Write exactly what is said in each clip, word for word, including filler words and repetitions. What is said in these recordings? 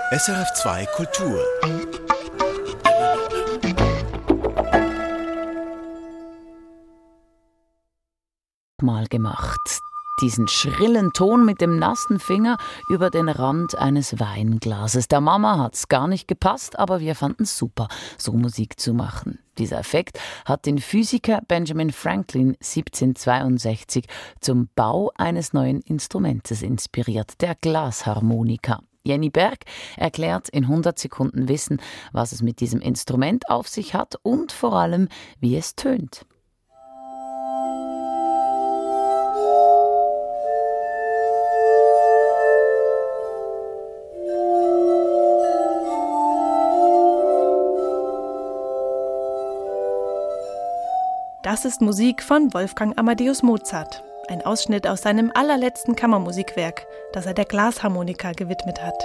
S R F zwei Kultur. Mal gemacht. Diesen schrillen Ton mit dem nassen Finger über den Rand eines Weinglases. Der Mama hat's gar nicht gepasst, aber wir fanden's super, so Musik zu machen. Dieser Effekt hat den Physiker Benjamin Franklin siebzehnhundertzweiundsechzig zum Bau eines neuen Instrumentes inspiriert, der Glasharmonika. Jenny Berg erklärt in hundert Sekunden Wissen, was es mit diesem Instrument auf sich hat und vor allem, wie es tönt. Das ist Musik von Wolfgang Amadeus Mozart. Ein Ausschnitt aus seinem allerletzten Kammermusikwerk, das er der Glasharmonika gewidmet hat.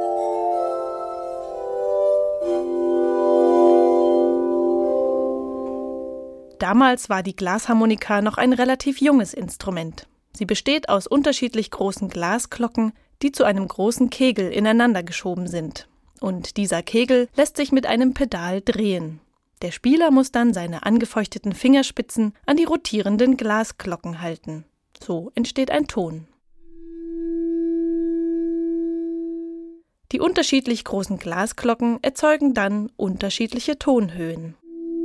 Damals war die Glasharmonika noch ein relativ junges Instrument. Sie besteht aus unterschiedlich großen Glasglocken, die zu einem großen Kegel ineinander geschoben sind. Und dieser Kegel lässt sich mit einem Pedal drehen. Der Spieler muss dann seine angefeuchteten Fingerspitzen an die rotierenden Glasglocken halten. So entsteht ein Ton. Die unterschiedlich großen Glasglocken erzeugen dann unterschiedliche Tonhöhen.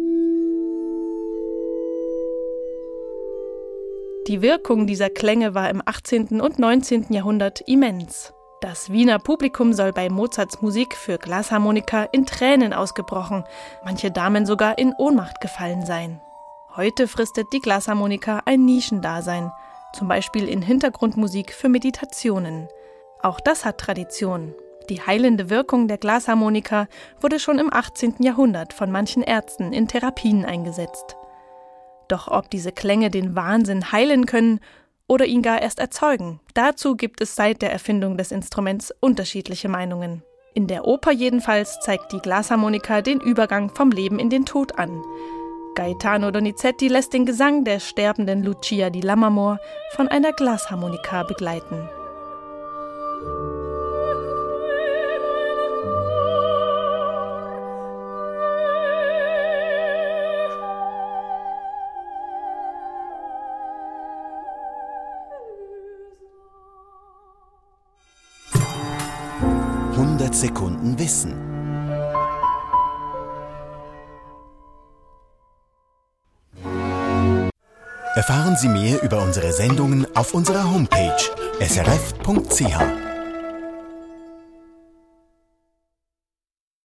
Die Wirkung dieser Klänge war im achtzehnten und neunzehnten Jahrhundert immens. Das Wiener Publikum soll bei Mozarts Musik für Glasharmonika in Tränen ausgebrochen, manche Damen sogar in Ohnmacht gefallen sein. Heute fristet die Glasharmonika ein Nischendasein, zum Beispiel in Hintergrundmusik für Meditationen. Auch das hat Tradition. Die heilende Wirkung der Glasharmonika wurde schon im achtzehnten Jahrhundert von manchen Ärzten in Therapien eingesetzt. Doch ob diese Klänge den Wahnsinn heilen können oder ihn gar erst erzeugen, dazu gibt es seit der Erfindung des Instruments unterschiedliche Meinungen. In der Oper jedenfalls zeigt die Glasharmonika den Übergang vom Leben in den Tod an. Gaetano Donizetti lässt den Gesang der sterbenden Lucia di Lammermoor von einer Glasharmonika begleiten. hundert Sekunden Wissen. Erfahren Sie mehr über unsere Sendungen auf unserer Homepage s r f punkt c h.